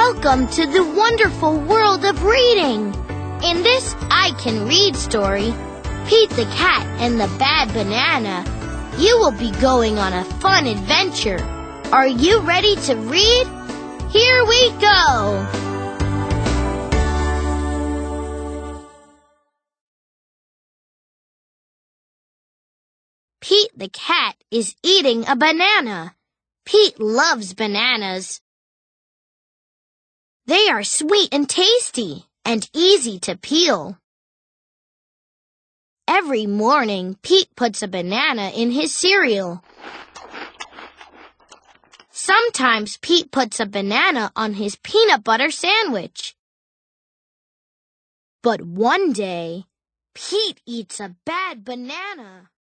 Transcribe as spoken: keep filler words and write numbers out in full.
Welcome to the wonderful world of reading. In this I Can Read story, Pete the Cat and the Bad Banana, you will be going on a fun adventure. Are you ready to read? Here we go! Pete the cat is eating a banana. Pete loves bananas. They are sweet and tasty and easy to peel. Every morning, Pete puts a banana in his cereal. Sometimes Pete puts a banana on his peanut butter sandwich. But one day, Pete eats a bad banana.